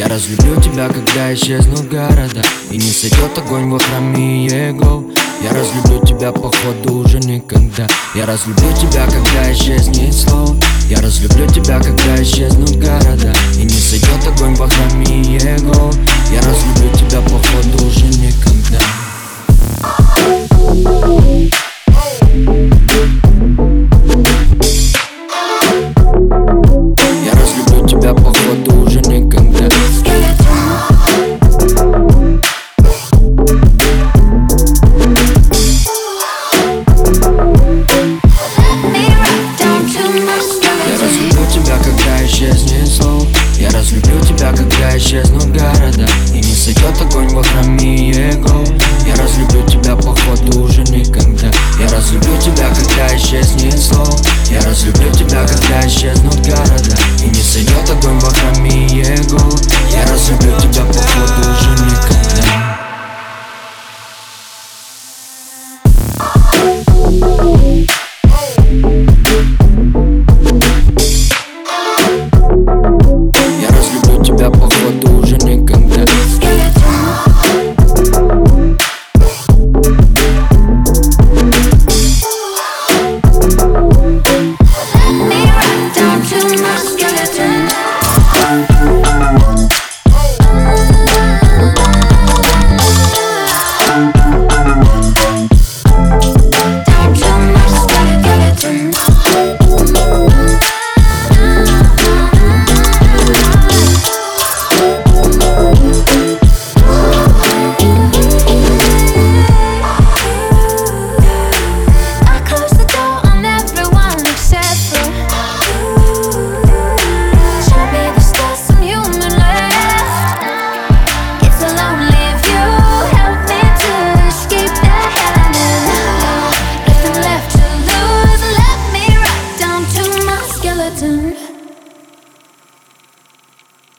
Я разлюблю тебя, когда исчезнут города и не сойдет огонь во храме его. Я разлюблю тебя, походу, уже никогда. Я разлюблю тебя, когда исчезнет слово. Я разлюблю тебя, когда исчезнут города и не сойдет огонь во храме его. Я разлюблю тебя, походу, уже никогда.